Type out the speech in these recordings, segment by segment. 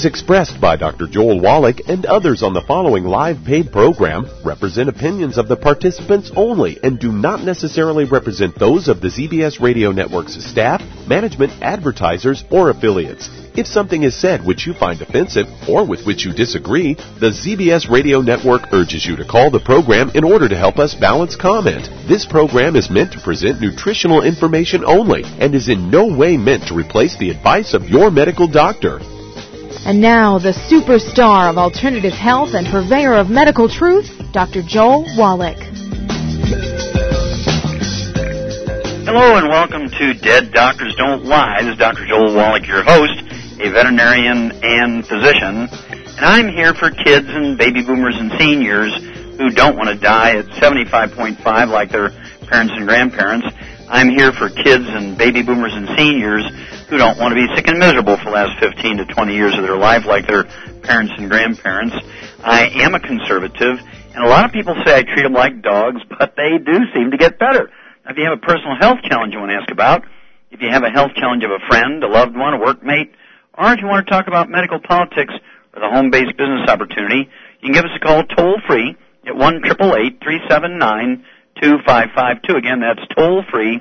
views expressed by Dr. Joel Wallach and others on the following live paid program represent opinions of the participants only and do not necessarily represent those of the ZBS Radio Network's staff, management, advertisers, or affiliates. If something is said which you find offensive or with which you disagree, the ZBS Radio Network urges you to call the program in order to help us balance comment. This program is meant to present nutritional information only and is in no way meant to replace the advice of your medical doctor. And now, the superstar of alternative health and purveyor of medical truth, Dr. Joel Wallach. Hello and welcome to Dead Doctors Don't Lie. This is Dr. Joel Wallach, your host, a veterinarian and physician. And I'm here for kids and baby boomers and seniors who don't want to die at 75.5 like their parents and grandparents. I'm here for kids and baby boomers and seniors who don't want to be sick and miserable for the last 15 to 20 years of their life like their parents and grandparents. I am a conservative, and a lot of people say I treat them like dogs, but they do seem to get better. Now, if you have a personal health challenge you want to ask about, if you have a health challenge of a friend, a loved one, a workmate, or if you want to talk about medical politics or the home-based business opportunity, you can give us a call toll-free at 1-888-379-2552. Again, that's toll-free,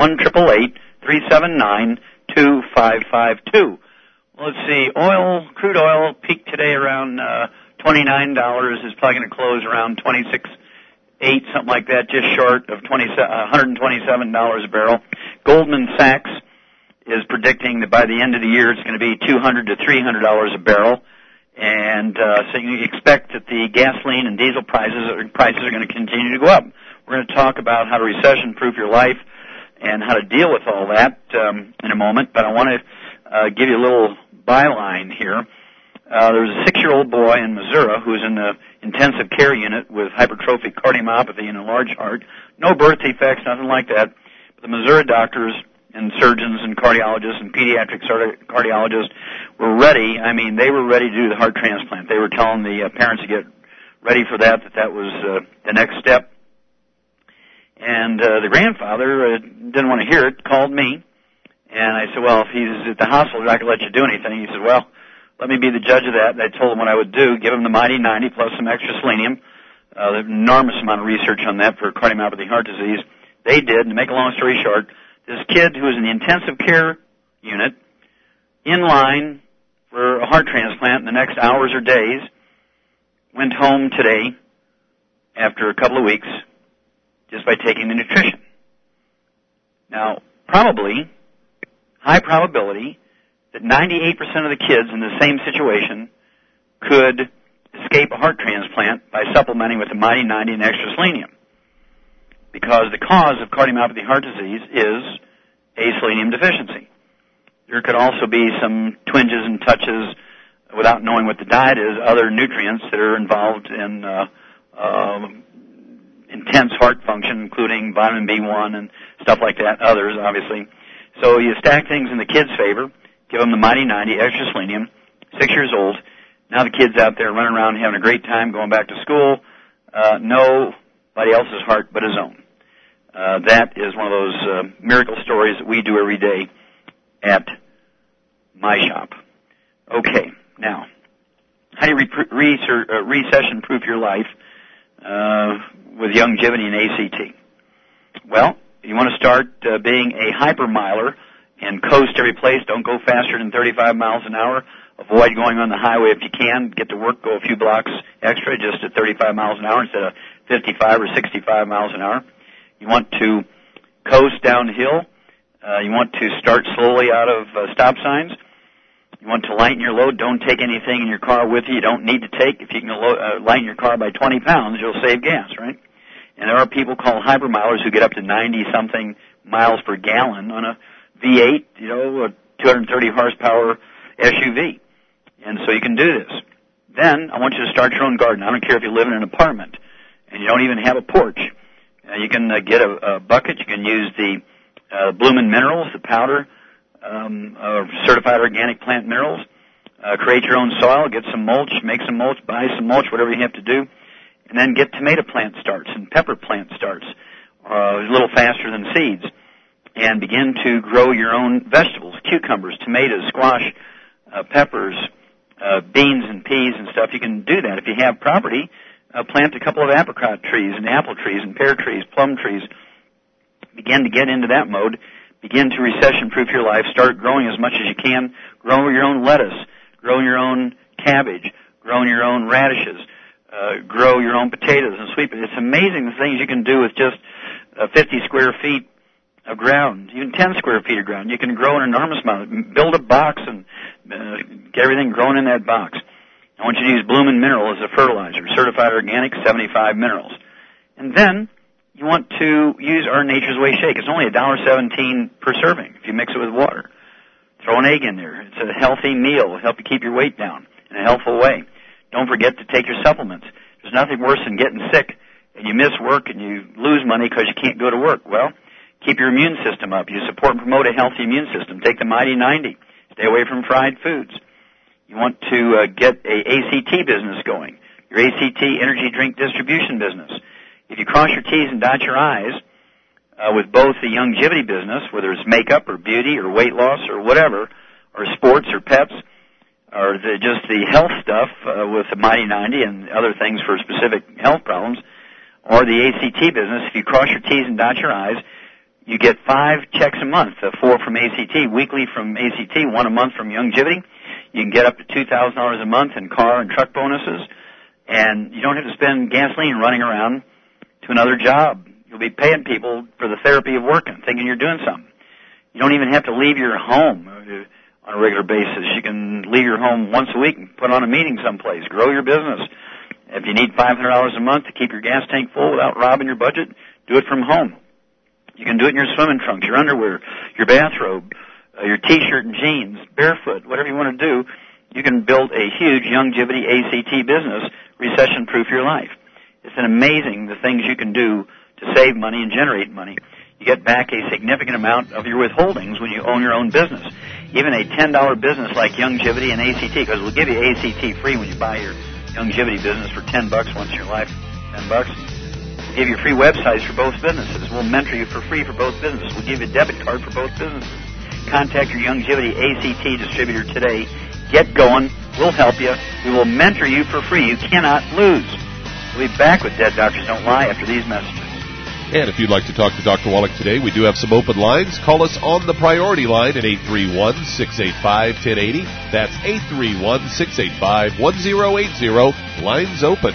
1-888-379-2552. Well, let's see. Crude oil peaked today around $29. Is probably going to close around $26.8, something like that, just short of $127 a barrel. Goldman Sachs is predicting that by the end of the year it's going to be $200 to $300 a barrel. And so you expect that the gasoline and diesel prices are going to continue to go up. We're going to talk about how to recession-proof your life and how to deal with all that in a moment. But I want to give you a little byline here. There was a 6-year-old boy in Missouri who was in the intensive care unit with hypertrophic cardiomyopathy and enlarged heart. No birth defects, nothing like that. But the Missouri doctors and surgeons and cardiologists and pediatric cardiologists were ready. I mean, they were ready to do the heart transplant. They were telling the parents to get ready for that was the next step. And the grandfather didn't want to hear it, called me. And I said, well, if he's at the hospital, I can let you do anything. He said, well, let me be the judge of that. And I told him what I would do, give him the Mighty 90 plus some extra selenium. There's an enormous amount of research on that for cardiomyopathy heart disease. They did, and to make a long story short, this kid who was in the intensive care unit, in line for a heart transplant in the next hours or days, went home today after a couple of weeks just by taking the nutrition. Now, high probability, that 98% of the kids in the same situation could escape a heart transplant by supplementing with the Mighty 90 and extra selenium. Because the cause of cardiomyopathy heart disease is a selenium deficiency. There could also be some twinges and touches without knowing what the diet is, other nutrients that are involved in intense heart function, including vitamin B1 and stuff like that, others, obviously. So you stack things in the kids' favor, give them the Mighty 90, extra selenium, 6 years old. Now the kid's out there running around having a great time, going back to school. Nobody else's heart but his own. That is one of those miracle stories that we do every day at my shop. Okay, now, how do you recession-proof your life with longevity and ACT? Well, you want to start being a hypermiler and coast every place. Don't go faster than 35 miles an hour. Avoid going on the highway if you can. Get to work, go a few blocks extra just at 35 miles an hour instead of 55 or 65 miles an hour. You want to coast downhill. You want to start slowly out of stop signs. You want to lighten your load. Don't take anything in your car with you don't need to take. If you can lighten your car by 20 pounds, you'll save gas, right? And there are people called hypermilers who get up to 90-something miles per gallon on a V8, a 230 horsepower SUV. And so you can do this. Then I want you to start your own garden. I don't care if you live in an apartment and you don't even have a porch. You can get a bucket. You can use the Bloomin' Minerals, the powder, certified organic plant minerals. Create your own soil, get some mulch, make some mulch, buy some mulch, whatever you have to do. And then get tomato plant starts and pepper plant starts, a little faster than seeds. And begin to grow your own vegetables, cucumbers, tomatoes, squash, peppers, beans and peas and stuff, you can do that. If you have property, plant a couple of apricot trees and apple trees and pear trees, plum trees. Begin to get into that mode. Begin to recession-proof your life. Start growing as much as you can. Grow your own lettuce. Grow your own cabbage. Grow your own radishes. Grow your own potatoes and sweet potatoes. It's amazing the things you can do with just 50 square feet of ground, even 10 square feet of ground. You can grow an enormous amount. Build a box and get everything grown in that box. I want you to use Bloomin' Mineral as a fertilizer, certified organic, 75 minerals. And then you want to use our Nature's Way shake. It's only $1.17 per serving if you mix it with water. Throw an egg in there. It's a healthy meal. It'll help you keep your weight down in a healthful way. Don't forget to take your supplements. There's nothing worse than getting sick and you miss work and you lose money because you can't go to work. Well, keep your immune system up. You support and promote a healthy immune system. Take the Mighty 90. Stay away from fried foods. You want to get a ACT business going, your ACT energy drink distribution business. If you cross your T's and dot your I's with both the longevity business, whether it's makeup or beauty or weight loss or whatever, or sports or pets, or just the health stuff with the Mighty 90 and other things for specific health problems, or the ACT business, if you cross your T's and dot your I's, you get 5 checks a month, 4 from ACT, weekly from ACT, 1 a month from longevity. You can get up to $2,000 a month in car and truck bonuses, and you don't have to spend gasoline running around to another job. You'll be paying people for the therapy of working, thinking you're doing something. You don't even have to leave your home on a regular basis. You can leave your home once a week and put on a meeting someplace. Grow your business. If you need $500 a month to keep your gas tank full without robbing your budget, do it from home. You can do it in your swimming trunks, your underwear, your bathrobe, your T-shirt and jeans, barefoot, whatever you want to do. You can build a huge longevity ACT business, recession-proof your life. It's amazing the things you can do to save money and generate money. You get back a significant amount of your withholdings when you own your own business. Even a $10 business like longevity and ACT, because we'll give you ACT free when you buy your longevity business for $10 once in your life, $10. We'll give you free websites for both businesses. We'll mentor you for free for both businesses. We'll give you a debit card for both businesses. Contact your longevity ACT distributor today. Get going. We'll help you. We will mentor you for free. You cannot lose. We'll be back with Dead Doctors Don't Lie after these messages. And if you'd like to talk to Dr. Wallach today, we do have some open lines. Call us on the priority line at 831-685-1080. That's 831-685-1080. Lines open.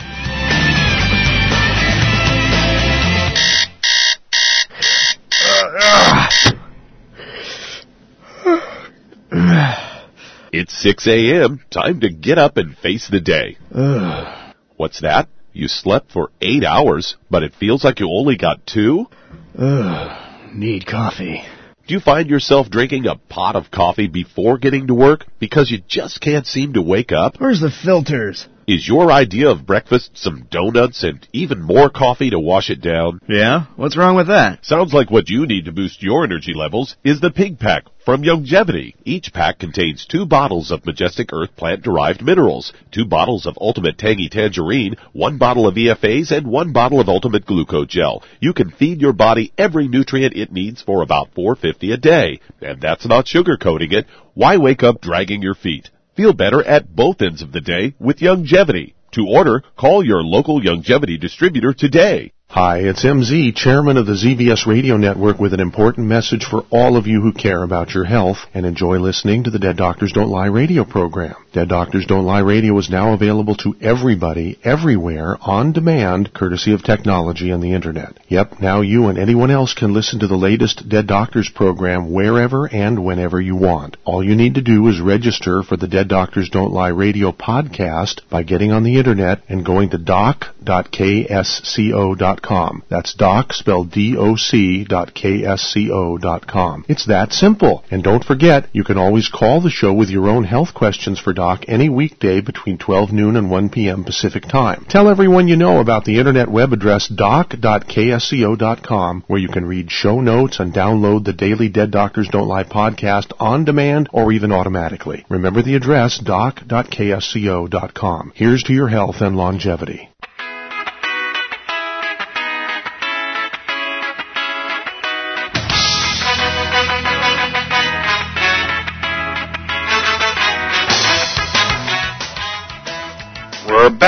It's 6 a.m. Time to get up and face the day. What's that? You slept for 8 hours, but it feels like you only got 2? Need coffee. Do you find yourself drinking a pot of coffee before getting to work because you just can't seem to wake up? Where's the filters? Is your idea of breakfast some donuts and even more coffee to wash it down? Yeah? What's wrong with that? Sounds like what you need to boost your energy levels is the Pig Pack from Longevity. Each pack contains 2 bottles of Majestic Earth plant-derived minerals, 2 bottles of Ultimate Tangy Tangerine, 1 bottle of EFAs, and 1 bottle of Ultimate Glucogel. You can feed your body every nutrient it needs for about $4.50 a day. And that's not sugarcoating it. Why wake up dragging your feet? Feel better at both ends of the day with Longevity. To order, call your local Longevity distributor today. Hi, it's MZ, chairman of the ZBS Radio Network, with an important message for all of you who care about your health and enjoy listening to the Dead Doctors Don't Lie radio program. Dead Doctors Don't Lie radio is now available to everybody, everywhere, on demand, courtesy of technology and the Internet. Yep, now you and anyone else can listen to the latest Dead Doctors program wherever and whenever you want. All you need to do is register for the Dead Doctors Don't Lie radio podcast by getting on the Internet and going to doc.ksco.com. That's doc, spelled doc.ksco.com. It's that simple. And don't forget, you can always call the show with your own health questions for Doc any weekday between 12 noon and 1 p.m. Pacific Time. Tell everyone you know about the internet web address doc.ksco.com, where you can read show notes and download the daily Dead Doctors Don't Lie podcast on demand or even automatically. Remember the address, doc.ksco.com. Here's to your health and longevity.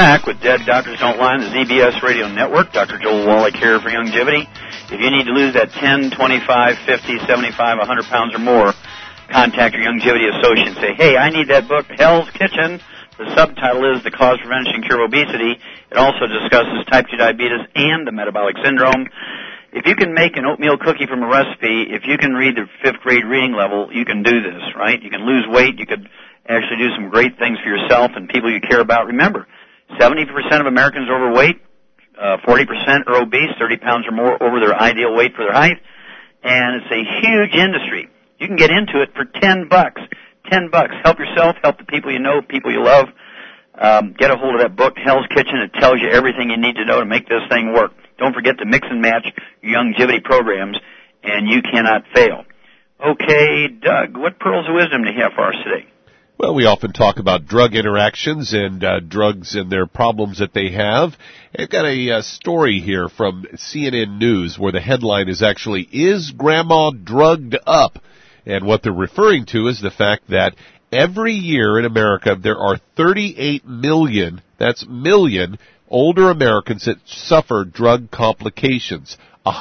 back with Dead Doctors Don't Lie on the ZBS Radio Network. Dr. Joel Wallach here for Youngevity. If you need to lose that 10, 25, 50, 75, 100 pounds or more, contact your Youngevity associate and say, hey, I need that book, Hell's Kitchen. The subtitle is The Cause, Prevention, and Cure of Obesity. It also discusses type 2 diabetes and the metabolic syndrome. If you can make an oatmeal cookie from a recipe, if you can read the 5th grade reading level, you can do this, right? You can lose weight. You could actually do some great things for yourself and people you care about. Remember, 70% of Americans are overweight, 40% are obese, 30 pounds or more over their ideal weight for their height, and it's a huge industry. You can get into it for $10. $10. Help yourself, help the people you know, people you love. Get a hold of that book, Hell's Kitchen. It tells you everything you need to know to make this thing work. Don't forget to mix and match your Youngevity programs, and you cannot fail. Okay, Doug, what pearls of wisdom do you have for us today? Well, we often talk about drug interactions and drugs and their problems that they have. I've got a story here from CNN News where the headline is actually, Is Grandma Drugged Up? And what they're referring to is the fact that every year in America there are 38 million, that's million, older Americans that suffer drug complications.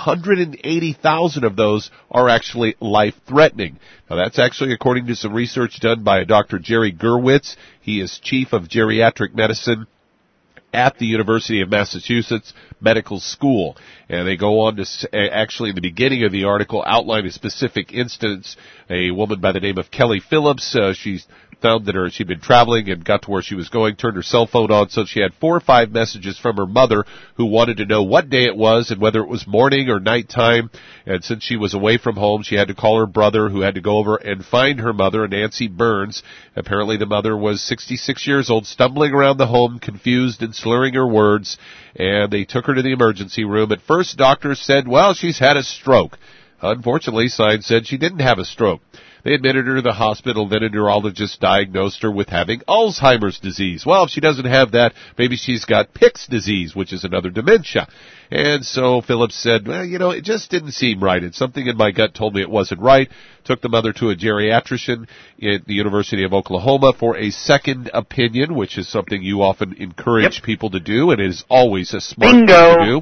180,000 of those are actually life-threatening. Now, that's actually according to some research done by Dr. Jerry Gurwitz. He is chief of geriatric medicine at the University of Massachusetts Medical School. And they go on to actually in the beginning of the article outline a specific instance. A woman by the name of Kelly Phillips, she's found that she'd been traveling and got to where she was going, turned her cell phone on, so she had 4 or 5 messages from her mother who wanted to know what day it was and whether it was morning or nighttime. And since she was away from home, she had to call her brother, who had to go over and find her mother, Nancy Burns. Apparently the mother was 66 years old, stumbling around the home, confused and slurring her words, and they took her to the emergency room. At first, doctors said, well, she's had a stroke. Unfortunately, signs said she didn't have a stroke. They admitted her to the hospital, then a neurologist diagnosed her with having Alzheimer's disease. Well, if she doesn't have that, maybe she's got Pick's disease, which is another dementia. And so Phillips said, well, it just didn't seem right. And something in my gut told me it wasn't right. Took the mother to a geriatrician at the University of Oklahoma for a second opinion, which is something you often encourage people to do, and it is always a smart thing to do.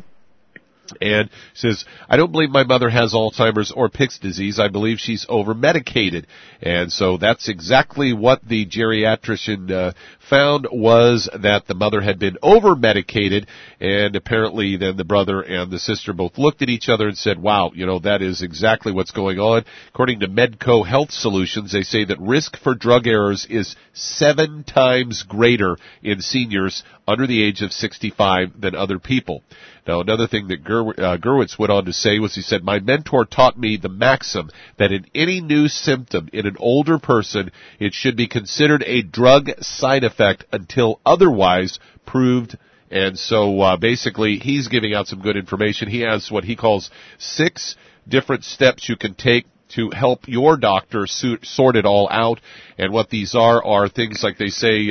And says, I don't believe my mother has Alzheimer's or Pick's disease. I believe she's over-medicated. And so that's exactly what the geriatrician found, was that the mother had been over-medicated. And apparently then the brother and the sister both looked at each other and said, wow, that is exactly what's going on. According to Medco Health Solutions, they say that risk for drug errors is 7 times greater in seniors under the age of 65 than other people. Now, another thing that Gurwitz went on to say was, he said, my mentor taught me the maxim that in any new symptom in an older person, it should be considered a drug side effect until otherwise proved. And so basically, he's giving out some good information. He has what he calls 6 different steps you can take to help your doctor sort it all out. And what these are things like they say,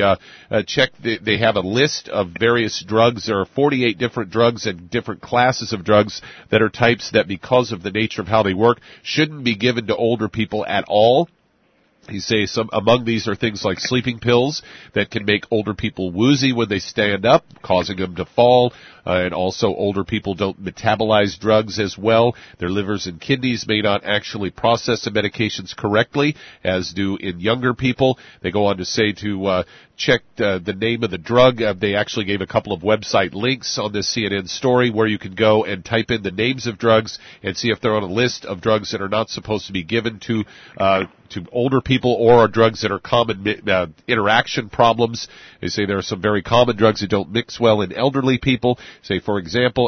they have a list of various drugs. There are 48 different drugs and different classes of drugs that are types that, because of the nature of how they work, shouldn't be given to older people at all. He says some among these are things like sleeping pills that can make older people woozy when they stand up, causing them to fall. And also older people don't metabolize drugs as well. Their livers and kidneys may not actually process the medications correctly, as do in younger people. They go on to say to check the name of the drug. They actually gave a couple of website links on this CNN story where you can go and type in the names of drugs and see if they're on a list of drugs that are not supposed to be given to older people, or are drugs that are common interaction problems. They say there are some very common drugs that don't mix well in elderly people. Say, for example,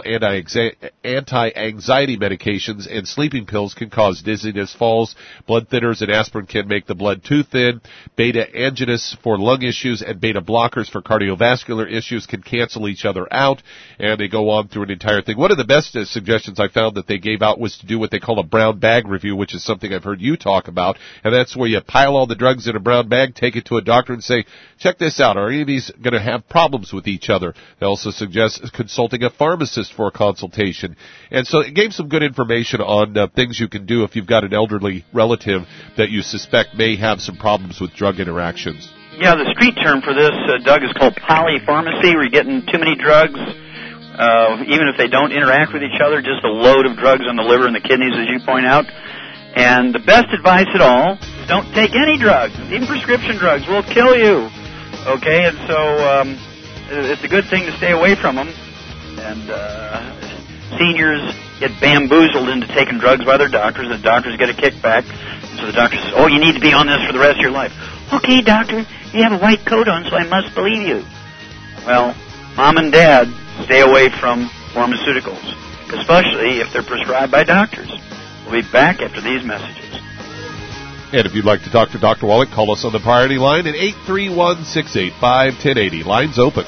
anti-anxiety medications and sleeping pills can cause dizziness, falls. Blood thinners and aspirin can make the blood too thin. Beta-agonists for lung issues and beta blockers for cardiovascular issues can cancel each other out. And they go on through an entire thing. One of the best suggestions I found that they gave out was to do what they call a brown bag review, which is something I've heard you talk about. And that's where you pile all the drugs in a brown bag, take it to a doctor and say, check this out. Are any of these going to have problems with each other? They also suggest consulting a pharmacist for a consultation. And so it gave some good information on things you can do if you've got an elderly relative that you suspect may have some problems with drug interactions. Yeah, the street term for this, Doug, is called polypharmacy. We're getting too many drugs, even if they don't interact with each other, just a load of drugs on the liver and the kidneys, as you point out. And the best advice at all is don't take any drugs. Even prescription drugs will kill you. Okay, and so it's a good thing to stay away from them. And seniors get bamboozled into taking drugs by their doctors, and the doctors get a kickback. And so the doctor says, oh, you need to be on this for the rest of your life. Okay, doctor, you have a white coat on, so I must believe you. Well, Mom and Dad, stay away from pharmaceuticals, especially if they're prescribed by doctors. We'll be back after these messages. And if you'd like to talk to Dr. Wallach, call us on the priority line at 831-685-1080. Lines open.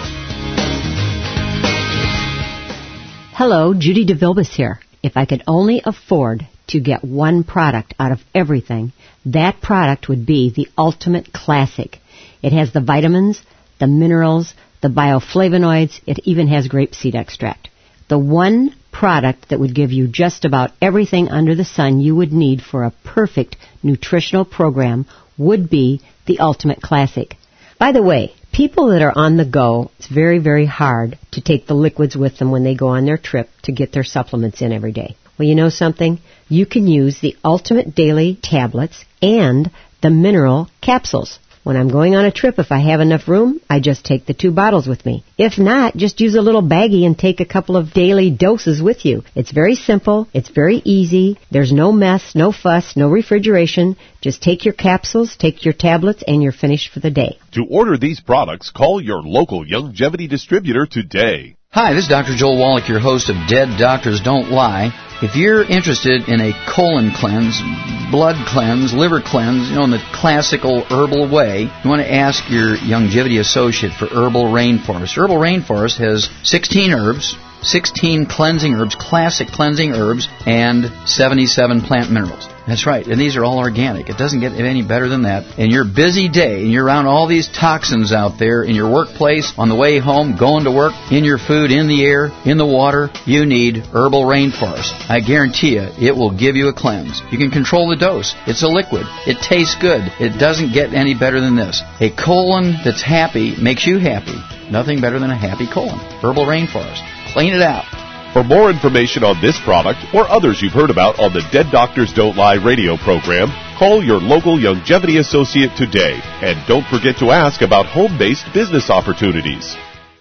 Hello, Judy DeVilbus here. If I could only afford to get one product out of everything, that product would be the Ultimate Classic. It has the vitamins, the minerals, the bioflavonoids. It even has grapeseed extract. The one product that would give you just about everything under the sun you would need for a perfect nutritional program would be the Ultimate Classic. By the way, people that are on the go, it's very, very hard to take the liquids with them when they go on their trip to get their supplements in every day. Well, you know something? You can use the Ultimate Daily tablets and the mineral capsules. When I'm going on a trip, if I have enough room, I just take the 2 bottles with me. If not, just use a little baggie and take a couple of daily doses with you. It's very simple. It's very easy. There's no mess, no fuss, no refrigeration. Just take your capsules, take your tablets, and you're finished for the day. To order these products, call your local Youngevity distributor today. Hi, this is Dr. Joel Wallach, your host of Dead Doctors Don't Lie. If you're interested in a colon cleanse, blood cleanse, liver cleanse, in the classical herbal way, you want to ask your Youngevity associate for Herbal Rainforest. Herbal Rainforest has 16 herbs, 16 cleansing herbs, classic cleansing herbs, and 77 plant minerals. That's right, and these are all organic. It doesn't get any better than that. In your busy day, and you're around all these toxins out there, in your workplace, on the way home, going to work, in your food, in the air, in the water, you need Herbal Rainforest. I guarantee you, it will give you a cleanse. You can control the dose. It's a liquid. It tastes good. It doesn't get any better than this. A colon that's happy makes you happy. Nothing better than a happy colon. Herbal Rainforest. Clean it out. For more information on this product or others you've heard about on the Dead Doctors Don't Lie radio program, call your local Youngevity associate today. And don't forget to ask about home-based business opportunities.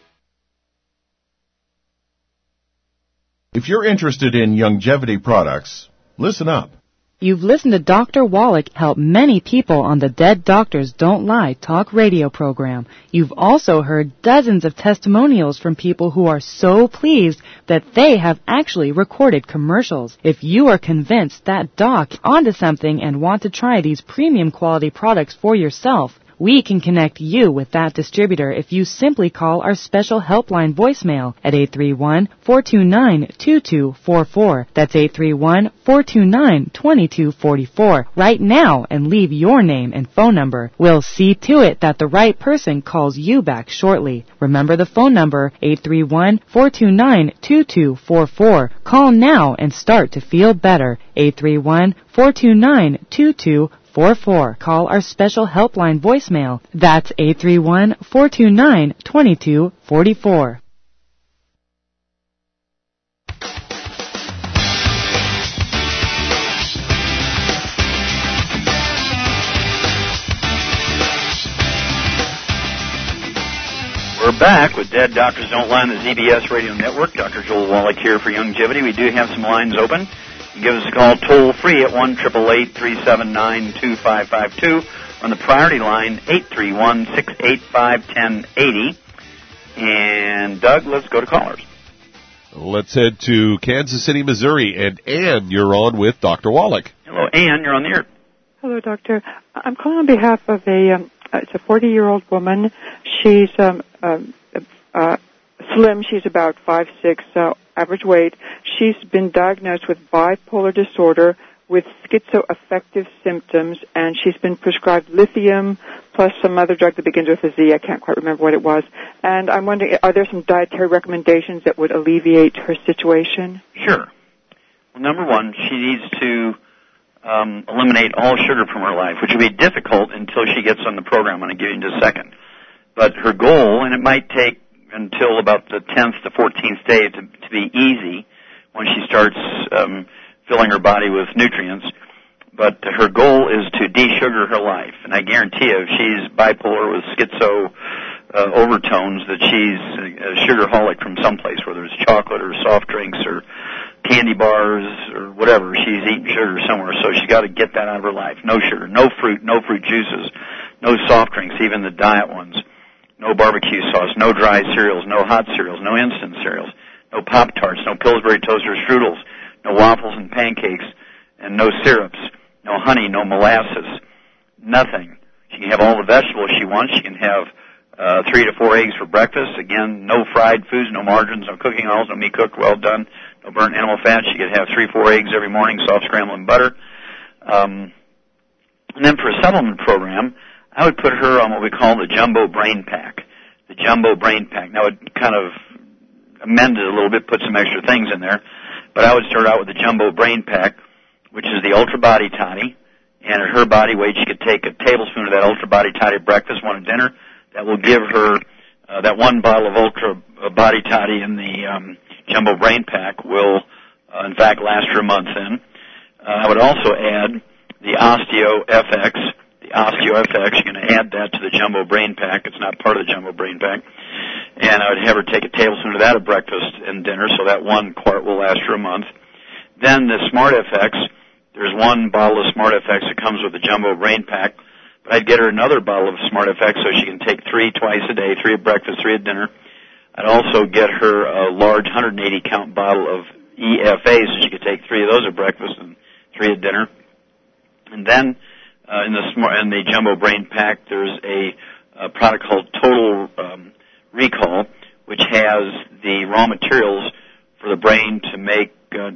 If you're interested in Youngevity products, listen up. You've listened to Dr. Wallach help many people on the Dead Doctors Don't Lie talk radio program. You've also heard dozens of testimonials from people who are so pleased that they have actually recorded commercials. If you are convinced that Doc onto something and want to try these premium quality products for yourself, we can connect you with that distributor if you simply call our special helpline voicemail at 831-429-2244. That's 831-429-2244 right now and leave your name and phone number. We'll see to it that the right person calls you back shortly. Remember the phone number, 831-429-2244. Call now and start to feel better. 831-429-2244. Call our special helpline voicemail. That's 831-429-2244. We're back with Dead Doctors Don't Lie on the ZBS Radio Network. Dr. Joel Wallach here for Youngevity. We do have some lines open. Give us a call toll-free at 1-888-379-2552. On the priority line, 831-685-1080. And, Doug, let's go to callers. Let's head to Kansas City, Missouri. And, Ann, you're on with Dr. Wallach. Hello, Ann. You're on the air. Hello, Doctor. I'm calling on behalf of it's a 40-year-old woman. She's slim. She's about 5'6", average weight. She's been diagnosed with bipolar disorder with schizoaffective symptoms, and she's been prescribed lithium plus some other drug that begins with a Z. I can't quite remember what it was. And I'm wondering, are there some dietary recommendations that would alleviate her situation? Sure. Well, number one, she needs to eliminate all sugar from her life, which will be difficult until she gets on the program. I'm going to give you in just a second. But her goal, and it might take until about the 10th to 14th day to be easy when she starts filling her body with nutrients, but her goal is to de-sugar her life. And I guarantee you, if she's bipolar with schizo overtones, that she's a sugarholic from someplace, whether it's chocolate or soft drinks or candy bars or whatever. She's eating sugar somewhere, so she's got to get that out of her life. No sugar, no fruit juices, no soft drinks, even the diet ones. No barbecue sauce, no dry cereals, no hot cereals, no instant cereals, no Pop-Tarts, no Pillsbury Toasters strudels, no waffles and pancakes, and no syrups, no honey, no molasses, nothing. She can have all the vegetables she wants. She can have 3 to 4 eggs for breakfast. Again, no fried foods, no margarines, no cooking oils, no meat cooked well done, no burnt animal fat. She could have 3-4 eggs every morning, soft scrambled in butter. And then for a supplement program, I would put her on what we call the Jumbo Brain Pack. The Jumbo Brain Pack. Now, it kind of amended a little bit, put some extra things in there, but I would start out with the Jumbo Brain Pack, which is the Ultra Body Toddy, and at her body weight, she could take a tablespoon of that Ultra Body Toddy at breakfast, one at dinner. That will give her that one bottle of Ultra Body Toddy in the Jumbo Brain Pack will, in fact, last her a month then. I would also add the Osteo FX. The Osteo FX, you're going to add that to the Jumbo Brain Pack. It's not part of the Jumbo Brain Pack. And I would have her take a tablespoon of that at breakfast and dinner, so that one quart will last her a month. Then the Smart FX, there's one bottle of Smart FX that comes with the Jumbo Brain Pack, but I'd get her another bottle of Smart FX so she can take 3 twice a day, 3 at breakfast, 3 at dinner. I'd also get her a large 180-count bottle of EFA so she could take 3 of those at breakfast and 3 at dinner. And then in the Jumbo Brain Pack, there's a product called Total Recall, which has the raw materials for the brain to make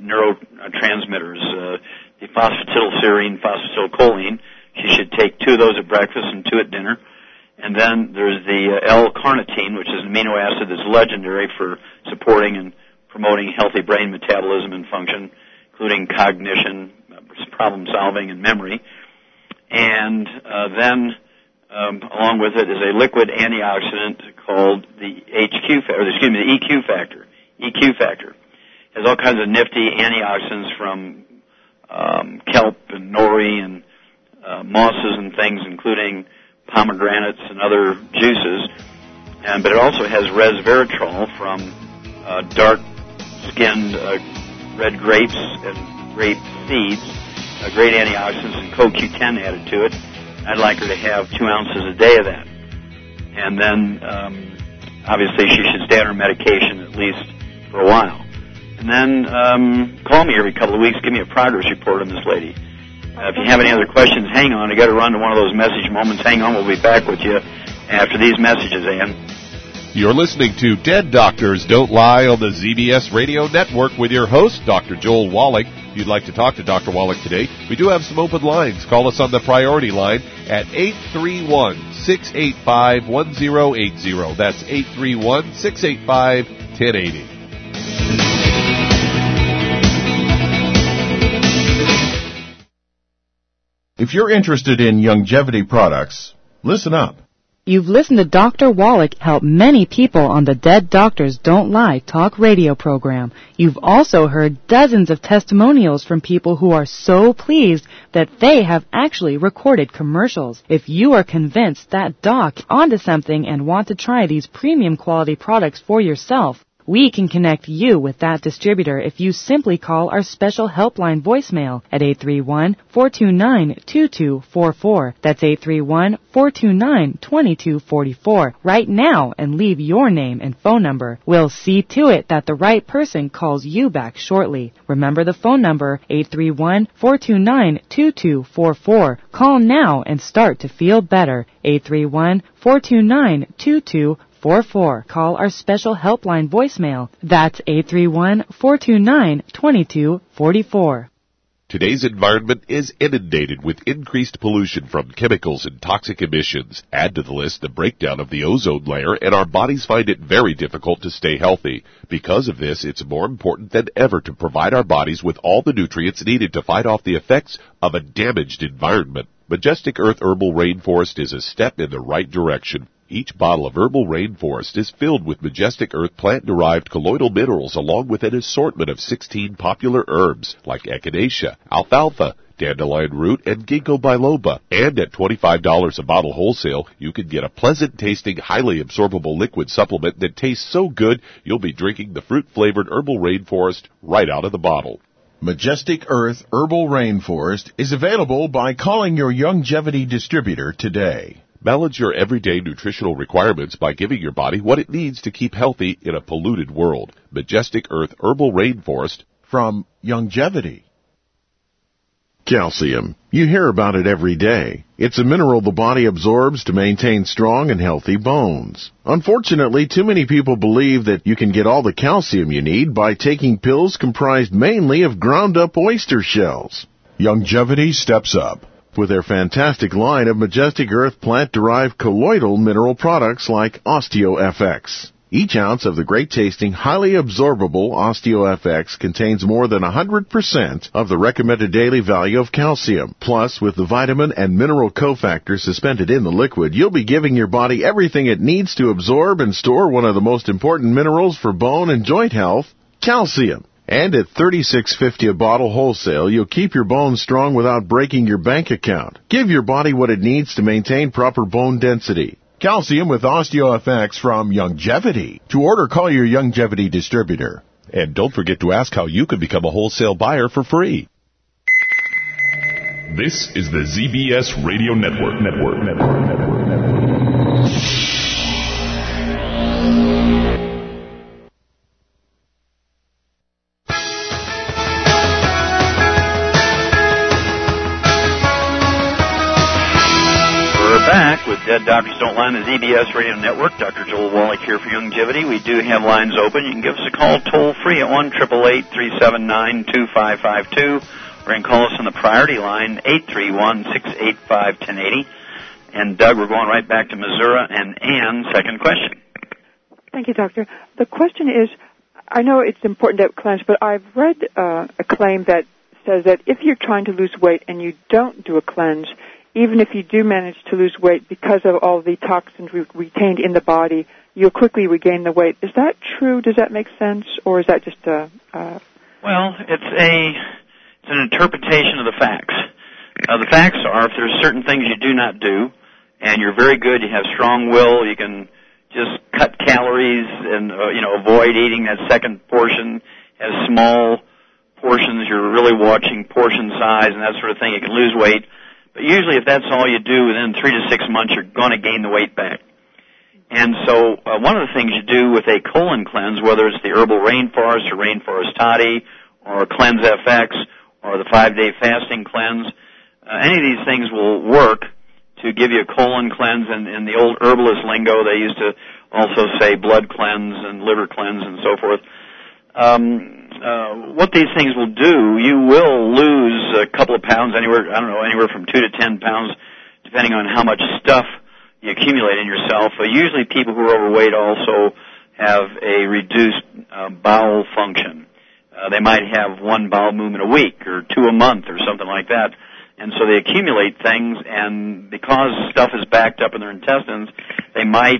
neurotransmitters, the phosphatidylserine, phosphatidylcholine. She should take 2 of those at breakfast and 2 at dinner. And then there's the L-carnitine, which is an amino acid that's legendary for supporting and promoting healthy brain metabolism and function, including cognition, problem solving, and memory. And then along with it is a liquid antioxidant called the EQ factor. EQ factor has all kinds of nifty antioxidants from kelp and nori and mosses and things, including pomegranates and other juices. But it also has resveratrol from dark-skinned red grapes and grape seeds, great antioxidants, and CoQ10 added to it. I'd like her to have 2 ounces a day of that. And then, obviously, she should stay on her medication at least for a while. And then call me every couple of weeks, give me a progress report on this lady. If you have any other questions, hang on. I got to run to one of those message moments. Hang on, we'll be back with you after these messages, Ann. You're listening to Dead Doctors Don't Lie on the ZBS Radio Network with your host, Dr. Joel Wallach. If you'd like to talk to Dr. Wallach today, we do have some open lines. Call us on the priority line at 831-685-1080. That's 831-685-1080. If you're interested in longevity products, listen up. You've listened to Dr. Wallach help many people on the Dead Doctors Don't Lie talk radio program. You've also heard dozens of testimonials from people who are so pleased that they have actually recorded commercials. If you are convinced that doc onto something and want to try these premium quality products for yourself, we can connect you with that distributor if you simply call our special helpline voicemail at 831-429-2244. That's 831-429-2244 right now and leave your name and phone number. We'll see to it that the right person calls you back shortly. Remember the phone number, 831-429-2244. Call now and start to feel better. 831-429-2244. Call our special helpline voicemail. That's 831-429-2244. Today's environment is inundated with increased pollution from chemicals and toxic emissions. Add to the list the breakdown of the ozone layer, and our bodies find it very difficult to stay healthy. Because of this, it's more important than ever to provide our bodies with all the nutrients needed to fight off the effects of a damaged environment. Majestic Earth Herbal Rainforest is a step in the right direction. Each bottle of Herbal Rainforest is filled with Majestic Earth plant-derived colloidal minerals along with an assortment of 16 popular herbs like echinacea, alfalfa, dandelion root, and ginkgo biloba. And at $25 a bottle wholesale, you can get a pleasant-tasting, highly absorbable liquid supplement that tastes so good you'll be drinking the fruit-flavored Herbal Rainforest right out of the bottle. Majestic Earth Herbal Rainforest is available by calling your Youngevity distributor today. Balance your everyday nutritional requirements by giving your body what it needs to keep healthy in a polluted world. Majestic Earth Herbal Rainforest from Youngevity. Calcium. You hear about it every day. It's a mineral the body absorbs to maintain strong and healthy bones. Unfortunately, too many people believe that you can get all the calcium you need by taking pills comprised mainly of ground-up oyster shells. Youngevity steps up with their fantastic line of Majestic Earth plant-derived colloidal mineral products like OsteoFX. Each ounce of the great-tasting, highly absorbable OsteoFX contains more than 100% of the recommended daily value of calcium. Plus, with the vitamin and mineral cofactors suspended in the liquid, you'll be giving your body everything it needs to absorb and store one of the most important minerals for bone and joint health, calcium. And at $36.50 a bottle wholesale, you'll keep your bones strong without breaking your bank account. Give your body what it needs to maintain proper bone density. Calcium with OsteoFX from Youngevity. To order, call your Youngevity distributor. And don't forget to ask how you can become a wholesale buyer for free. This is the ZBS Radio Network. Back with Dead Doctors Don't Lie on the ZBS Radio Network. Dr. Joel Wallach here for Youngevity. We do have lines open. You can give us a call toll-free at 1-888-379-2552. Or you can call us on the priority line, 831-685-1080. And, Doug, we're going right back to Missouri. And Ann, second question. Thank you, Doctor. The question is, I know it's important to cleanse, but I've read a claim that says that if you're trying to lose weight and you don't do a cleanse, even if you do manage to lose weight because of all the toxins retained in the body, you'll quickly regain the weight. Is that true? Does that make sense? Or is that just Well, it's an interpretation of the facts. The facts are if there's certain things you do not do, and you're very good, you have strong will, you can just cut calories and, avoid eating that second portion, have small portions, you're really watching portion size and that sort of thing, you can lose weight. But usually if that's all you do, within 3 to 6 months, you're going to gain the weight back. And so one of the things you do with a colon cleanse, whether it's the Herbal Rainforest or Rainforest Toddy or Cleanse FX or the 5-day fasting cleanse, any of these things will work to give you a colon cleanse. And in the old herbalist lingo, they used to also say blood cleanse and liver cleanse and so forth. What these things will do, you will lose a couple of pounds, anywhere from 2 to 10 pounds, depending on how much stuff you accumulate in yourself. Usually people who are overweight also have a reduced bowel function. They might have 1 bowel movement a week or 2 a month or something like that. And so they accumulate things, and because stuff is backed up in their intestines, they might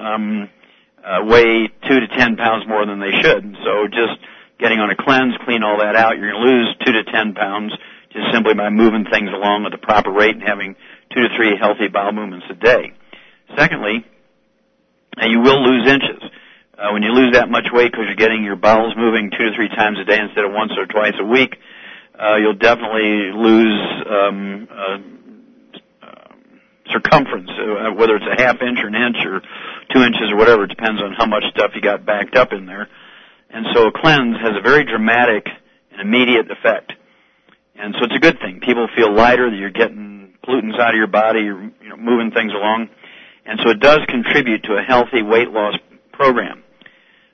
weigh 2 to 10 pounds more than they should. So just getting on a cleanse, clean all that out, you're going to lose 2 to 10 pounds just simply by moving things along at the proper rate and having 2 to 3 healthy bowel movements a day. Secondly, you will lose inches. When you lose that much weight because you're getting your bowels moving 2 to 3 times a day instead of once or twice a week, you'll definitely lose circumference, whether it's a half inch or an inch or 2 inches or whatever. It depends on how much stuff you got backed up in there. And so a cleanse has a very dramatic and immediate effect. And so it's a good thing. People feel lighter, that you're getting pollutants out of your body, you're moving things along. And so it does contribute to a healthy weight loss program.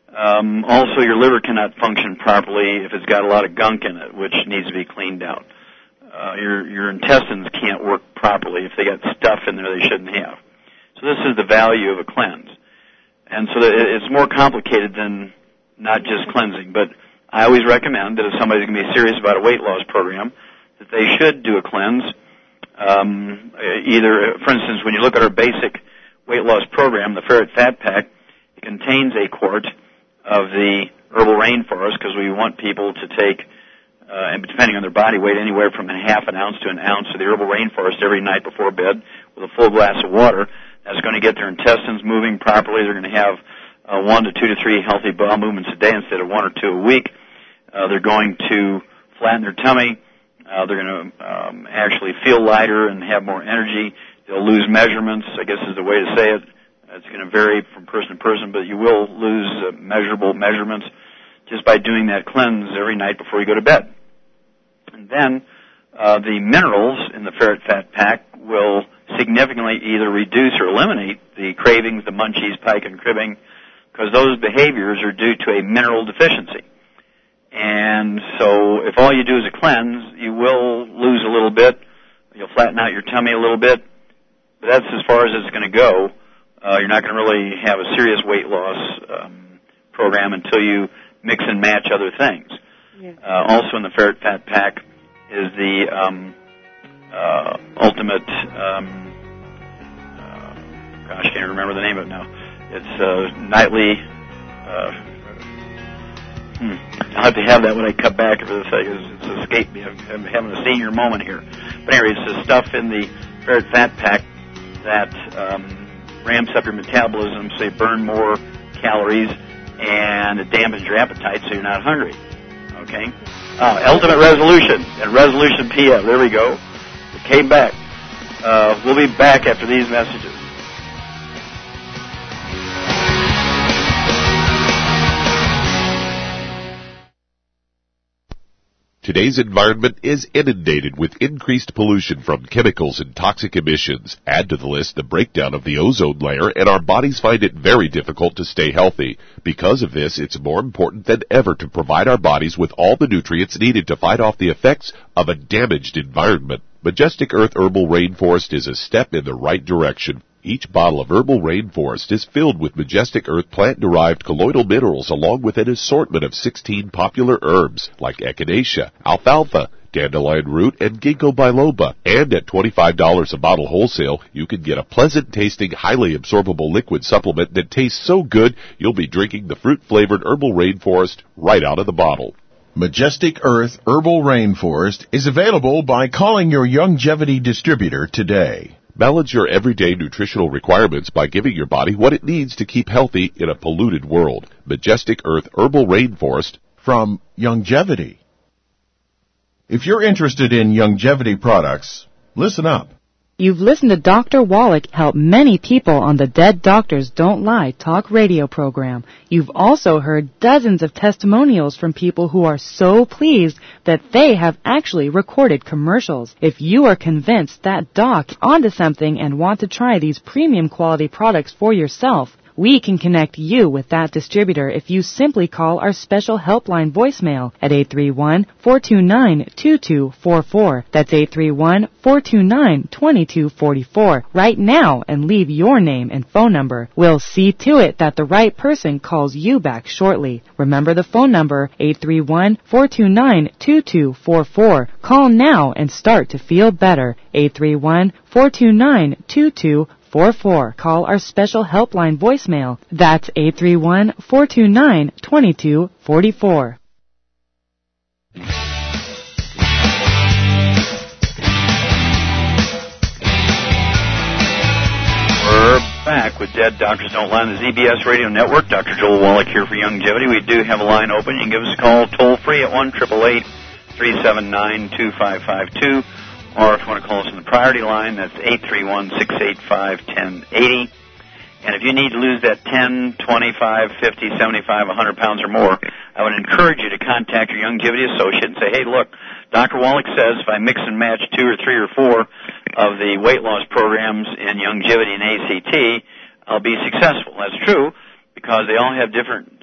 Also, your liver cannot function properly if it's got a lot of gunk in it, which needs to be cleaned out. your intestines can't work properly if they got stuff in there they shouldn't have. So this is the value of a cleanse. And so it's more complicated than not just cleansing. But I always recommend that if somebody's going to be serious about a weight loss program, that they should do a cleanse. Either, for instance, when you look at our basic weight loss program, the Ferret Fat Pack, it contains a quart of the herbal rainforest because we want people to take, and depending on their body weight, anywhere from a half an ounce to an ounce of the herbal rainforest every night before bed with a full glass of water. That's going to get their intestines moving properly. They're going to have 1 to 2 to 3 healthy bowel movements a day instead of 1 or 2 a week. They're going to flatten their tummy. They're going to actually feel lighter and have more energy. They'll lose measurements, I guess is the way to say it. It's going to vary from person to person, but you will lose measurable measurements just by doing that cleanse every night before you go to bed. And then the minerals in the Ferret Fat Pack will significantly either reduce or eliminate the cravings, the munchies, pike, and cribbing, because those behaviors are due to a mineral deficiency. And so if all you do is a cleanse, you will lose a little bit. You'll flatten out your tummy a little bit. But that's as far as it's going to go. You're not going to really have a serious weight loss program until you mix and match other things. Yeah. Also in the Ferret Fat Pack is the ultimate, I can't remember the name of it now. It's nightly, I'll have to have that when I cut back for the sake. It's escaped me. I'm having a senior moment here. But anyway, it's the stuff in the Ferret Fat Pack that ramps up your metabolism so you burn more calories, and it dampens your appetite so you're not hungry. Okay? Ultimate Resolution and Resolution PM. There we go. It came back. We'll be back after these messages. Today's environment is inundated with increased pollution from chemicals and toxic emissions. Add to the list the breakdown of the ozone layer, and our bodies find it very difficult to stay healthy. Because of this, it's more important than ever to provide our bodies with all the nutrients needed to fight off the effects of a damaged environment. Majestic Earth Herbal Rainforest is a step in the right direction. Each bottle of Herbal Rainforest is filled with Majestic Earth plant-derived colloidal minerals along with an assortment of 16 popular herbs like echinacea, alfalfa, dandelion root, and ginkgo biloba. And at $25 a bottle wholesale, you can get a pleasant-tasting, highly absorbable liquid supplement that tastes so good you'll be drinking the fruit-flavored Herbal Rainforest right out of the bottle. Majestic Earth Herbal Rainforest is available by calling your Youngevity distributor today. Balance your everyday nutritional requirements by giving your body what it needs to keep healthy in a polluted world. Majestic Earth Herbal Rainforest from Youngevity. If you're interested in Youngevity products, listen up. You've listened to Dr. Wallach help many people on the Dead Doctors Don't Lie talk radio program. You've also heard dozens of testimonials from people who are so pleased that they have actually recorded commercials. If you are convinced that doc onto something and want to try these premium quality products for yourself, we can connect you with that distributor if you simply call our special helpline voicemail at 831-429-2244. That's 831-429-2244 right now and leave your name and phone number. We'll see to it that the right person calls you back shortly. Remember the phone number, 831-429-2244. Call now and start to feel better. 831-429-2244. Call our special helpline voicemail. That's 831-429-2244. We're back with Dead Doctors Don't Lie on the ZBS Radio Network. Dr. Joel Wallach here for Youngevity. We do have a line open. You can give us a call toll-free at 1-888-379-2552. Or if you want to call us on the priority line, that's 831-685-1080. And if you need to lose that 10, 25, 50, 75, 100 pounds or more, I would encourage you to contact your Youngevity associate and say, hey, look, Dr. Wallach says if I mix and match 2 or 3 or 4 of the weight loss programs in Youngevity and ACT, I'll be successful. That's true because they all have different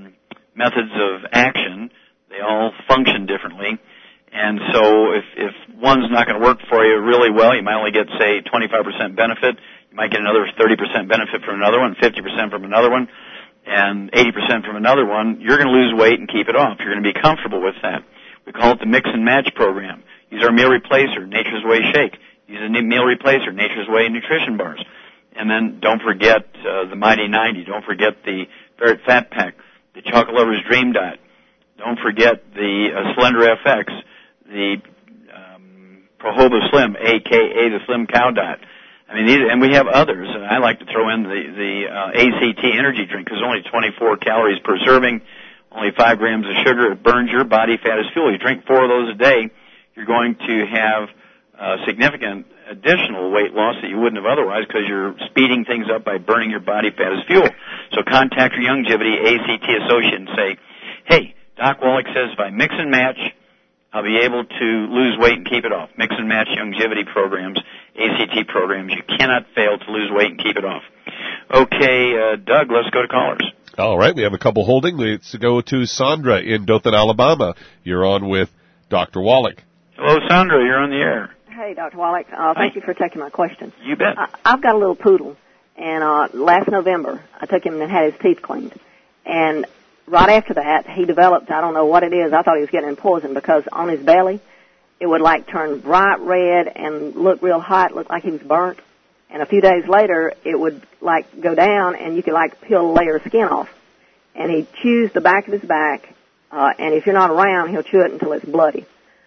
methods of action. They all function differently. And so if one's not going to work for you really well. You might only get, say, 25% benefit. You might get another 30% benefit from another one, 50% from another one, and 80% from another one. You're going to lose weight and keep it off. You're going to be comfortable with that. We call it the Mix and Match program. Use our meal replacer, Nature's Way Shake. Use a meal replacer, Nature's Way nutrition bars. And then don't forget the Mighty 90. Don't forget the Ferret Fat Pack, the Chocolate Lover's Dream Diet. Don't forget the Slender FX, the Prohoba Slim, a.k.a. the Slim Cow Diet. I mean, and we have others. I like to throw in the ACT energy drink because only 24 calories per serving, only 5 grams of sugar. It burns your body fat as fuel. You drink 4 of those a day, you're going to have significant additional weight loss that you wouldn't have otherwise because you're speeding things up by burning your body fat as fuel. So contact your Youngevity ACT associate and say, hey, Doc Wallach says if I mix and match, I'll be able to lose weight and keep it off. Mix and match Youngevity programs, ACT programs. You cannot fail to lose weight and keep it off. Okay, Doug, let's go to callers. All right, we have a couple holding. Let's go to Sandra in Dothan, Alabama. You're on with Dr. Wallach. Hello, Sandra. You're on the air. Hey, Dr. Wallach. Thank you for taking my question. You bet. I've got a little poodle, and last November I took him and had his teeth cleaned. And right after that, he developed, I don't know what it is, I thought he was getting poisoned because on his belly, it would like turn bright red and look real hot, look like he was burnt. And a few days later, it would like go down and you could like peel a layer of skin off. And he chews the back of his back, and if you're not around, he'll chew it until it's bloody.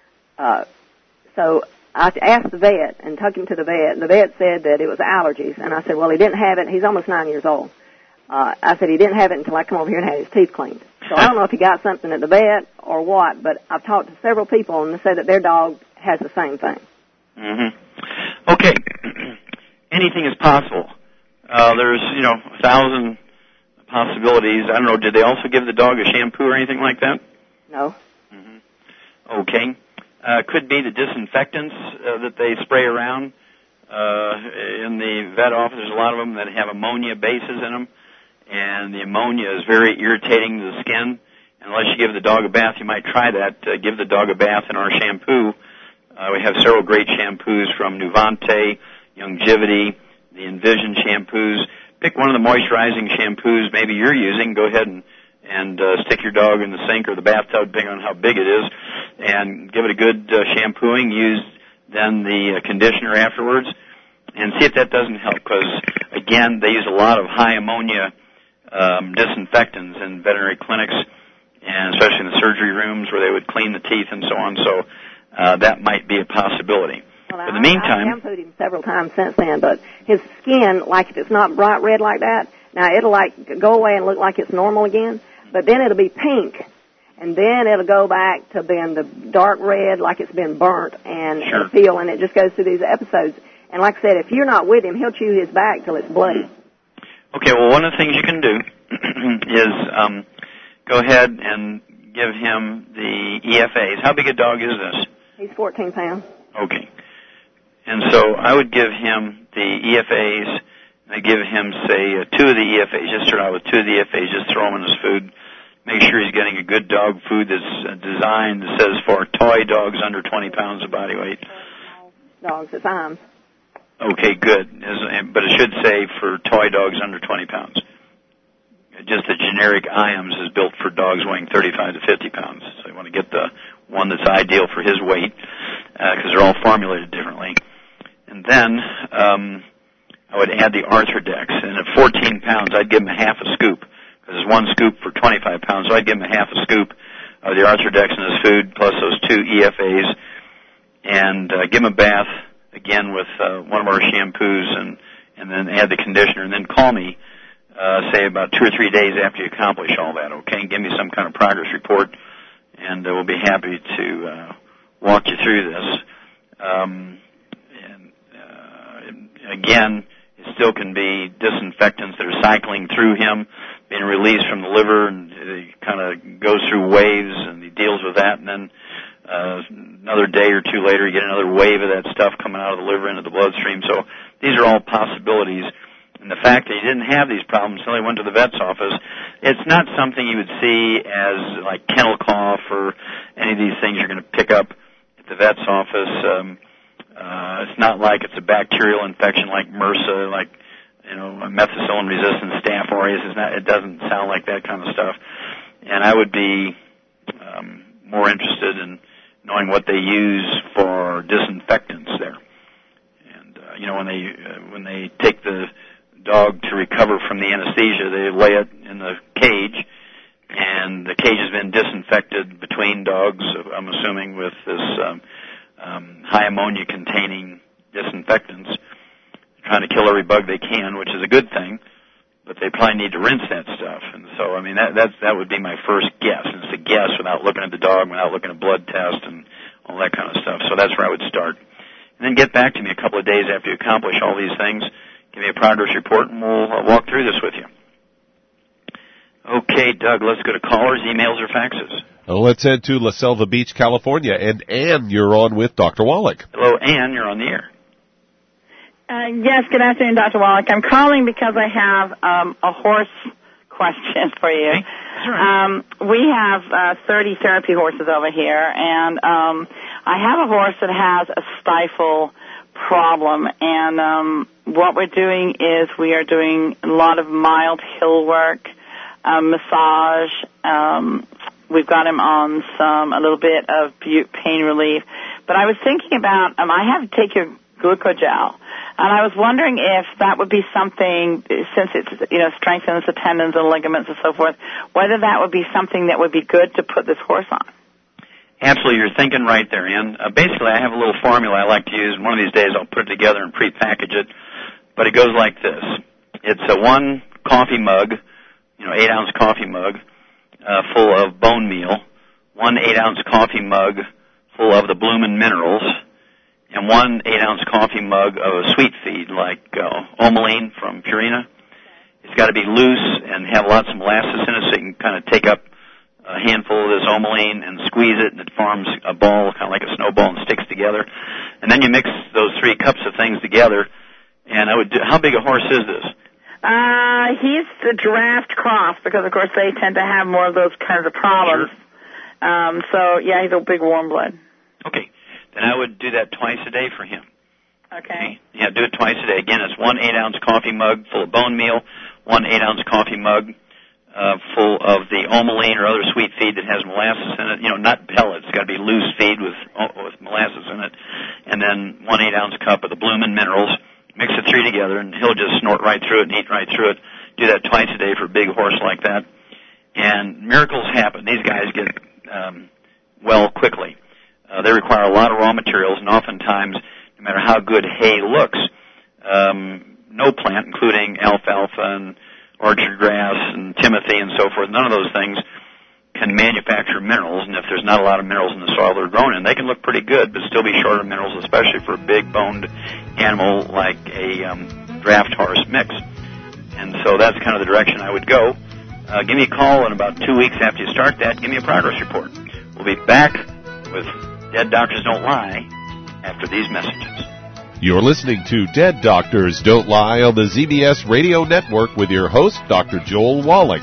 So I asked the vet and took him to the vet, and the vet said that it was allergies. And I said, well, he didn't have it. He's almost 9 years old. I said he didn't have it until I come over here and had his teeth cleaned. So I don't know if he got something at the vet or what, but I've talked to several people, and they say that their dog has the same thing. Mm-hmm. Okay. Anything is possible. There's, 1,000 possibilities. I don't know, did they also give the dog a shampoo or anything like that? No. Mm-hmm. Okay. Could be the disinfectants that they spray around. In the vet office, there's a lot of them that have ammonia bases in them, and the ammonia is very irritating to the skin. And unless you give the dog a bath, you might try that. Give the dog a bath in our shampoo. We have several great shampoos from Nuvante, Youngevity, the Envision shampoos. Pick one of the moisturizing shampoos maybe you're using. Go ahead and stick your dog in the sink or the bathtub, depending on how big it is, and give it a good shampooing. Use then the conditioner afterwards, and see if that doesn't help, because, again, they use a lot of high ammonia disinfectants in veterinary clinics, and especially in the surgery rooms where they would clean the teeth and so on, so that might be a possibility. Well, in the meantime, I've shampooed him several times since then, but his skin, like if it's not bright red like that, now it'll like go away and look like it's normal again, but then it'll be pink, and then it'll go back to being the dark red like it's been burnt, and it'll feel, and it just goes through these episodes. And like I said, if you're not with him, he'll chew his back till it's bloody. Okay, well, one of the things you can do is go ahead and give him the EFAs. How big a dog is this? He's 14 pounds. Okay. And so I would give him the EFAs. I give him, say, 2 of the EFAs. Just start out with 2 of the EFAs. Just throw them in his food. Make sure he's getting a good dog food that's designed, that says for toy dogs under 20 pounds of body weight. Dogs, it's IAMS. Okay, good. But it should say for toy dogs under 20 pounds. Just the generic IAMS is built for dogs weighing 35 to 50 pounds. So you want to get the one that's ideal for his weight, because they're all formulated differently. And then I would add the Arthrodex. And at 14 pounds, I'd give him a half a scoop, because there's 1 scoop for 25 pounds. So I'd give him a half a scoop of the Arthrodex in his food, plus those 2 EFAs, and give him a bath, again, with one of our shampoos, and then add the conditioner, and then call me, say, about 2 or 3 days after you accomplish all that, okay? And give me some kind of progress report, and we'll be happy to walk you through this. Again, it still can be disinfectants that are cycling through him, being released from the liver, and it kind of goes through waves, and he deals with that, and then another day or 2 later, you get another wave of that stuff coming out of the liver into the bloodstream. So these are all possibilities. And the fact that he didn't have these problems until he went to the vet's office, it's not something you would see as like kennel cough or any of these things you're going to pick up at the vet's office. It's not like it's a bacterial infection like MRSA, like methicillin-resistant Staph aureus. It doesn't sound like that kind of stuff. And I would be more interested in knowing what they use for disinfectants there. And when they take the dog to recover from the anesthesia, they lay it in the cage, and the cage has been disinfected between dogs, I'm assuming, with this high ammonia-containing disinfectants, trying to kill every bug they can, which is a good thing, but they probably need to rinse that stuff. And so, that would be my first guess. And it's a guess without looking at the dog, without looking at blood test and all that kind of stuff. So that's where I would start. And then get back to me a couple of days after you accomplish all these things. Give me a progress report, and we'll walk through this with you. Okay, Doug, let's go to callers, emails, or faxes. Let's head to La Selva Beach, California. And Ann, you're on with Dr. Wallach. Hello, Ann, you're on the air. Yes, good afternoon, Dr. Wallach. I'm calling because I have a horse question for you. Okay. That's right. We have 30 therapy horses over here, and I have a horse that has a stifle problem, and what we're doing is we are doing a lot of mild hill work, massage. We've got him on a little bit of pain relief. But I was thinking about, I have to take your glucogel, and I was wondering if that would be something, since it strengthens the tendons and ligaments and so forth, whether that would be something that would be good to put this horse on. Absolutely, you're thinking right there, Ann. Basically, I have a little formula I like to use. One of these days I'll put it together and pre-package it. But it goes like this. It's a 1 coffee mug, 8-ounce coffee mug, full of bone meal, 1 8-ounce coffee mug full of the Bloomin' Minerals, and 1 8-ounce coffee mug of a sweet feed like Omeline from Purina. It's got to be loose and have lots of molasses in it so you can kind of take up a handful of this Omeline and squeeze it, and it forms a ball, kind of like a snowball, and sticks together. And then you mix those 3 cups of things together, and how big a horse is this? He's the draft cross, because, of course, they tend to have more of those kinds of problems. Sure. He's a big warm blood. Okay. Then I would do that twice a day for him. Okay. Yeah, do it twice a day. Again, it's 1 8-ounce coffee mug full of bone meal, 1 8-ounce coffee mug full of the Omeline or other sweet feed that has molasses in it. Not pellets. It's got to be loose feed with molasses in it. And then 1 8-ounce cup of the Bloomin' Minerals. Mix the 3 together, and he'll just snort right through it and eat right through it. Do that twice a day for a big horse like that. And miracles happen. These guys get well quickly. They require a lot of raw materials, and oftentimes, no matter how good hay looks, no plant, including alfalfa and orchard grass and timothy and so forth, none of those things can manufacture minerals, and if there's not a lot of minerals in the soil they're grown in, they can look pretty good, but still be short of minerals, especially for a big-boned animal like a draft horse mix. And so that's kind of the direction I would go. Give me a call in about 2 weeks after you start that. Give me a progress report. We'll be back with Dead Doctors Don't Lie after these messages. You're listening to Dead Doctors Don't Lie on the ZBS Radio Network with your host, Dr. Joel Wallach.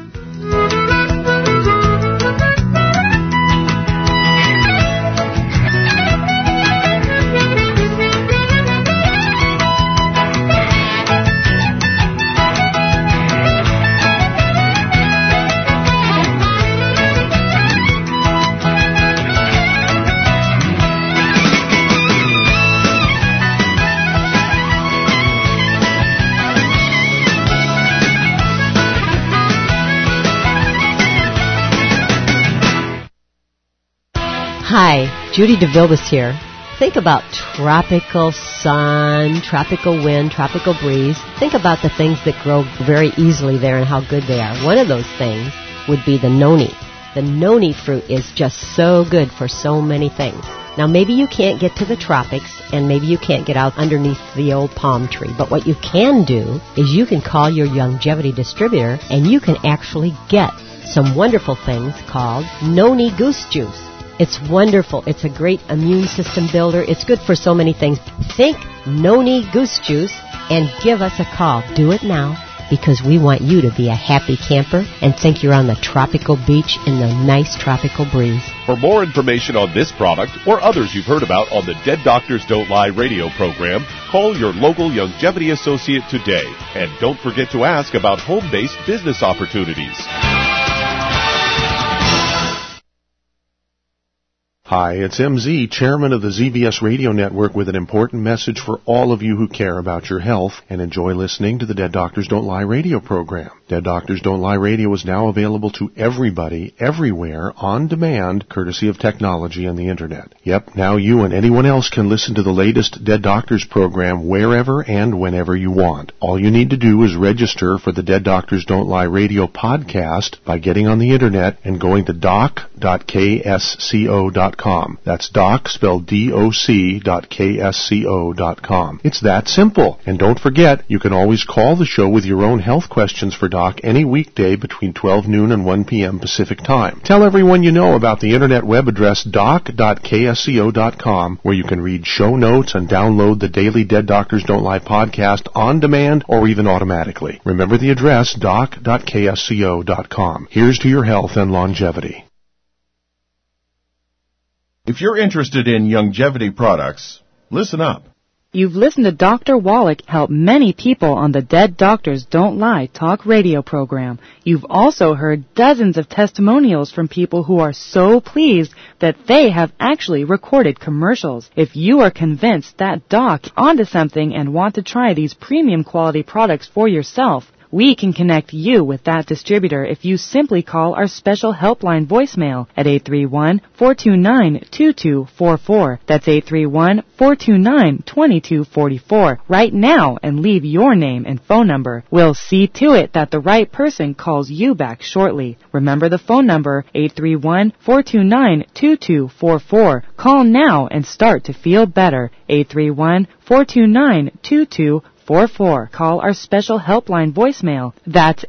Hi, Judy DeVilbiss here. Think about tropical sun, tropical wind, tropical breeze. Think about the things that grow very easily there and how good they are. One of those things would be the noni. The noni fruit is just so good for so many things. Now, maybe you can't get to the tropics, and maybe you can't get out underneath the old palm tree, but what you can do is you can call your longevity distributor, and you can actually get some wonderful things called noni goose juice. It's wonderful. It's a great immune system builder. It's good for so many things. Think noni goose juice and give us a call. Do it now. because we want you to be a happy camper and think you're on the tropical beach in the nice tropical breeze. For more information on this product or others you've heard about on the Dead Doctors Don't Lie radio program, call your local Longevity associate today. And don't forget to ask about home-based business opportunities. Hi, it's MZ, chairman of the ZBS Radio Network, with an important message for all of you who care about your health and enjoy listening to the Dead Doctors Don't Lie radio program. Dead Doctors Don't Lie radio is now available to everybody, everywhere, on demand, courtesy of technology and the Internet. Yep, now you and anyone else can listen to the latest Dead Doctors program wherever and whenever you want. All you need to do is register for the Dead Doctors Don't Lie radio podcast by getting on the Internet and going to doc.ksco.com. That's doc, spelled doc.ksco.com. It's that simple. And don't forget, you can always call the show with your own health questions for Doc any weekday between 12 noon and 1 p.m. Pacific Time. Tell everyone you know about the Internet web address doc.ksco.com, where you can read show notes and download the daily Dead Doctors Don't Lie podcast on demand or even automatically. Remember the address, doc.ksco.com. Here's to your health and longevity. If you're interested in longevity products, listen up. You've listened to Dr. Wallach help many people on the Dead Doctors Don't Lie talk radio program. You've also heard dozens of testimonials from people who are so pleased that they have actually recorded commercials. If you are convinced that Doc is onto something and want to try these premium quality products for yourself, we can connect you with that distributor if you simply call our special helpline voicemail at 831-429-2244. That's 831-429-2244 right now and leave your name and phone number. We'll see to it that the right person calls you back shortly. Remember the phone number, 831-429-2244. Call now and start to feel better. 831-429-2244. Call our special helpline voicemail. That's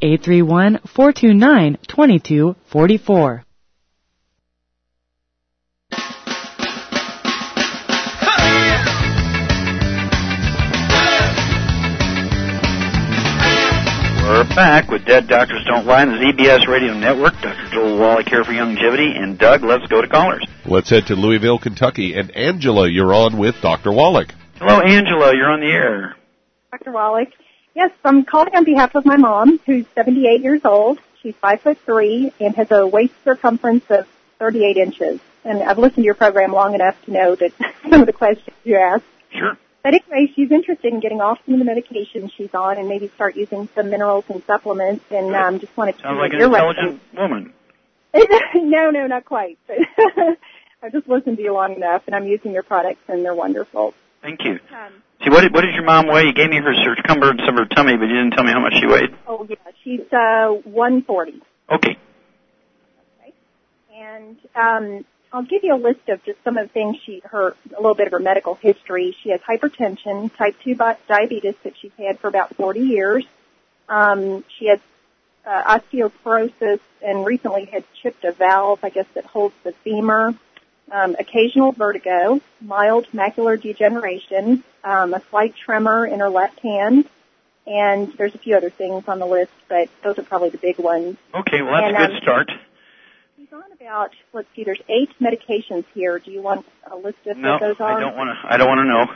831-429-2244. We're back with Dead Doctors Don't Lie on the ZBS Radio Network. Dr. Joel Wallach here for Longevity. And Doug, let's go to callers. Let's head to Louisville, Kentucky. And Angela, you're on with Dr. Wallach. Hello, Angela. You're on the air. Dr. Wallach. Yes, I'm calling on behalf of my mom, who's 78 years old. She's 5'3" and has a waist circumference of 38 inches. And I've listened to your program long enough to know that some of the questions you asked. Sure. But anyway, she's interested in getting off some of the medication she's on and maybe start using some minerals and supplements. And just wanted to sounds like an intelligent woman. No, not quite. But I've just listened to you long enough, and I'm using your products, and they're wonderful. Thank you. See, what did your mom weigh? You gave me her circumference of her tummy, but you didn't tell me how much she weighed. Oh, yeah. She's 140. Okay. And I'll give you a list of just some of the things a little bit of her medical history. She has hypertension, type 2 diabetes that she's had for about 40 years. She has osteoporosis and recently had chipped a valve, I guess, that holds the femur. Occasional vertigo, mild macular degeneration, a slight tremor in her left hand, and there's a few other things on the list, but those are probably the big ones. Okay, well, that's a good start. She's on about, let's see, there's 8 medications here. Do you want a list of what those are? No, I don't want to know.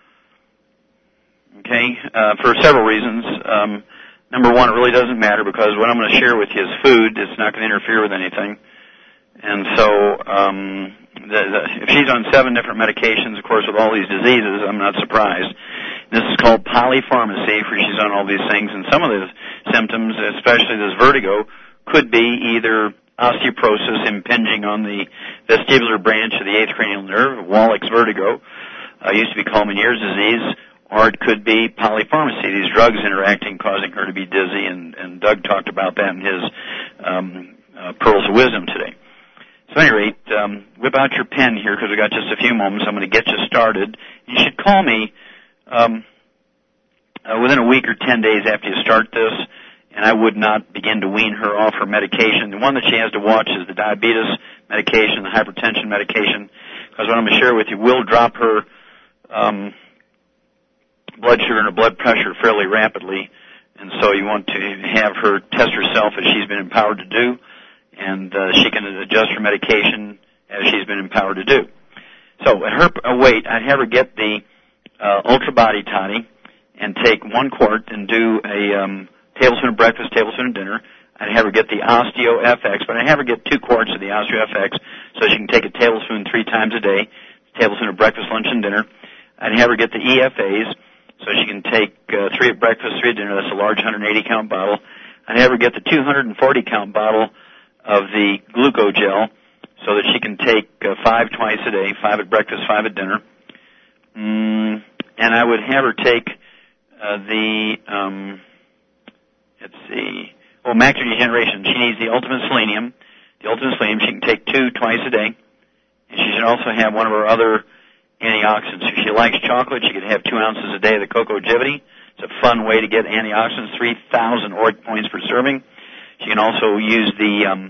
Okay, for several reasons. Number one, it really doesn't matter because what I'm going to share with you is food. It's not going to interfere with anything. And so, if she's on 7 different medications, of course, with all these diseases, I'm not surprised. This is called polypharmacy, for she's on all these things, and some of the symptoms, especially this vertigo, could be either osteoporosis impinging on the vestibular branch of the 8th cranial nerve, Wallach's vertigo, used to be called Meniere's disease, or it could be polypharmacy, these drugs interacting, causing her to be dizzy, and Doug talked about that in his Pearls of Wisdom today. So at any rate, whip out your pen here because we got just a few moments. I'm going to get you started. You should call me within a week or 10 days after you start this, and I would not begin to wean her off her medication. The one that she has to watch is the diabetes medication, the hypertension medication, because what I'm going to share with you will drop her blood sugar and her blood pressure fairly rapidly, And so you want to have her test herself as she's been empowered to do, and she can adjust her medication as she's been empowered to do. So at her weight, I'd have her get the Ultra Body Toddy and take 1 quart and do a tablespoon of breakfast, tablespoon of dinner. I'd have her get the Osteo FX, but I'd have her get 2 quarts of the Osteo FX so she can take a tablespoon 3 times a day, tablespoon of breakfast, lunch, and dinner. I'd have her get the EFAs so she can take 3 at breakfast, 3 at dinner. That's a large 180-count bottle. I'd have her get the 240-count bottle of the Glucogel so that she can take 5 twice a day, 5 at breakfast, 5 at dinner. And I would have her take macular degeneration. She needs the Ultimate Selenium. The Ultimate Selenium, she can take 2 twice a day. And she should also have one of her other antioxidants. If she likes chocolate, she could have 2 ounces a day of the Cocogivity. It's a fun way to get antioxidants, 3,000 ORAC points per serving. She can also use the,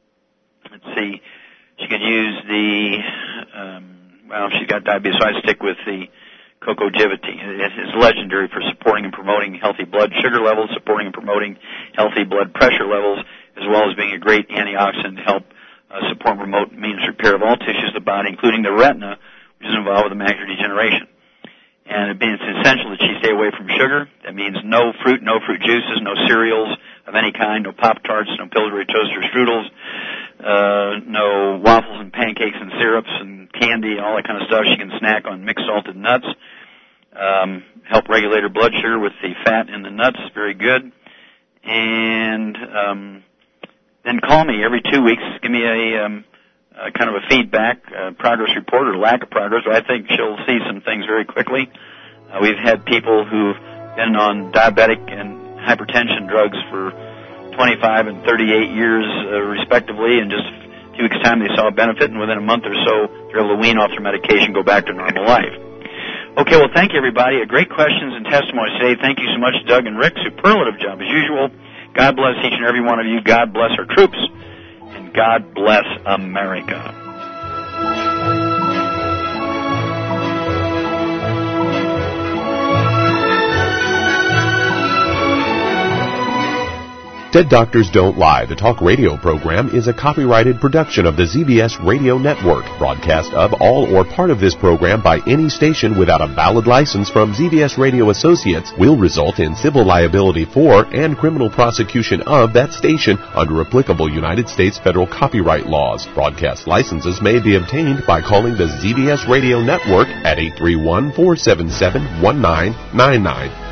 she could use the, she's got diabetes, so I stick with the Cocogivity. It is legendary for supporting and promoting healthy blood sugar levels, supporting and promoting healthy blood pressure levels, as well as being a great antioxidant to help support and promote maintenance repair of all tissues of the body, including the retina, which is involved with the macular degeneration. And it's essential that she stay away from sugar. That means no fruit juices, no cereals of any kind, no Pop-Tarts, no Pillsbury toaster strudels, no waffles and pancakes and syrups and candy, all that kind of stuff. She can snack on mixed salted nuts. Help regulate her blood sugar with the fat in the nuts. Very good. And then call me every 2 weeks. Give me a kind of a feedback, progress report or lack of progress. I think she'll see some things very quickly. We've had people who've been on diabetic and hypertension drugs for 25 and 38 years, respectively, and just a few weeks' time they saw a benefit, and within a month or so they're able to wean off their medication, go back to normal life. Okay, well, thank you, everybody. Great questions and testimonies today. Thank you so much, Doug and Rick. Superlative job, as usual. God bless each and every one of you. God bless our troops. And God bless America. Dead Doctors Don't Lie, the talk radio program, is a copyrighted production of the ZBS Radio Network. Broadcast of all or part of this program by any station without a valid license from ZBS Radio Associates will result in civil liability for and criminal prosecution of that station under applicable United States federal copyright laws. Broadcast licenses may be obtained by calling the ZBS Radio Network at 831-477-1999.